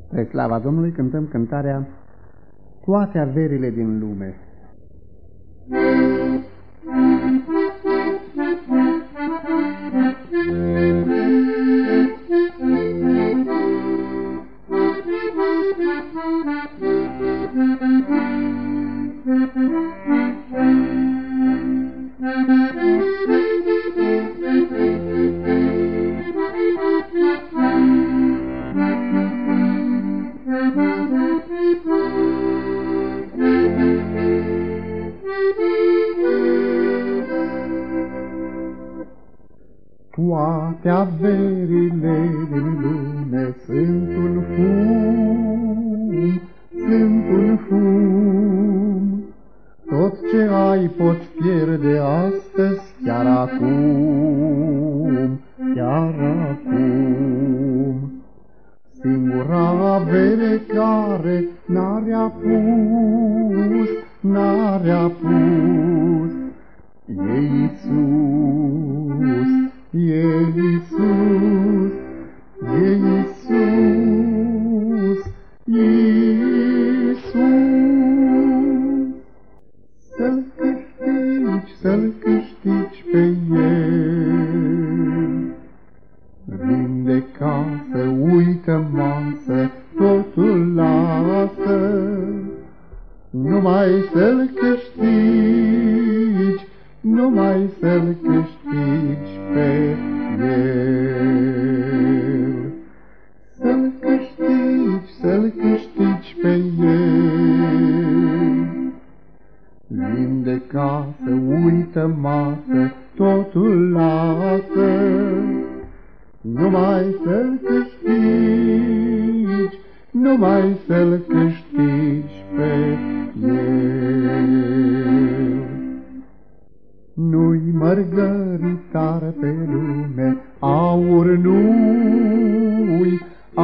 Spre slava Domnului cântăm cântarea Toate averile din lume. Toate averile din lume sunt un fum, Tot ce ai poți pierde astăzi, chiar acum. Singura avere care n-are apus, e Iisus. E Iisus, e Iisus, Iisus. Să-L câștigi pe El. Vin de casă, uită masă, totul lasă, numai să-L câștigi, numai să-L câștigi pe El. Să-L câștigi pe El. Vin de casă, uită masă, totul lasă, numai să-L câștigi, numai să-L câștigi pe El. Nu-i mărgăritar pe lume, aur nu-i,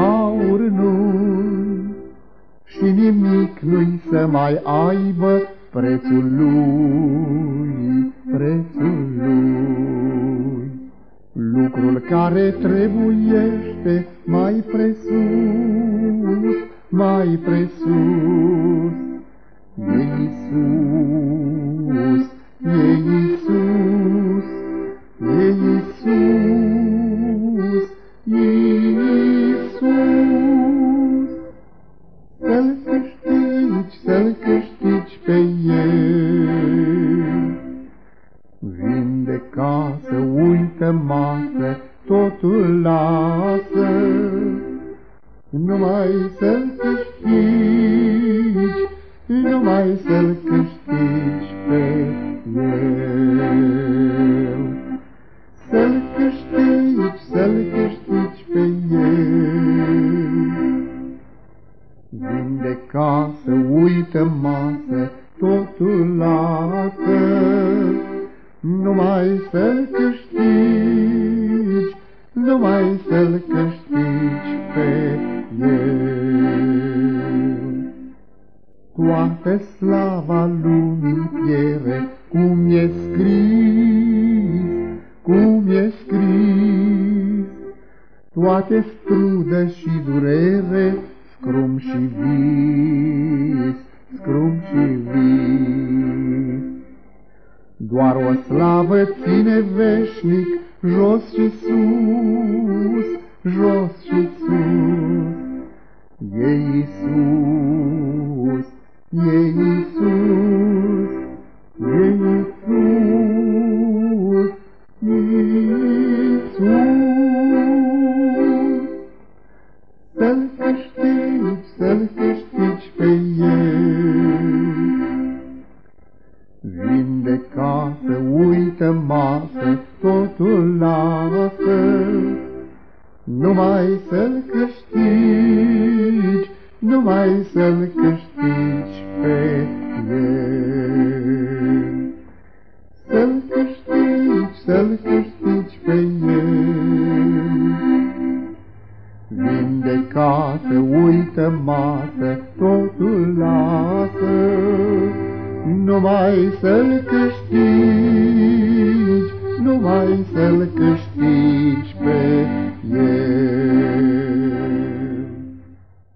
și nimic nu-i să mai aibă prețul lui. Lucrul care trebuiește mai presus, e Iisus, e Iisus, e Iisus, Iisus. Să-L câștigi pe El. Vin de casă, uită masă, totul lasă, numai să-L câștigi, numai să-L câștigi pe El. Să-L câștigi pe El. Vin de casă, uită masă, totul lasă, numai să-L câștigi, numai să-L câștigi pe El. Toată slava lumii pierde, cum e scris, toate strudă și durere, scrum și vis. Doar o slavă ține veșnic, jos și sus. E Iisus, e Iisus, e Iisus, Iisus. Să-L câștigi pe El. Vin de casă, uită masă, totul lasă, numai să-L câștigi, numai să-L câștigi pe El. Să-L câștigi pe El. Vin de casă, uită masă, totul lasă, numai să-L câștigi, numai să-L câștigi pe El.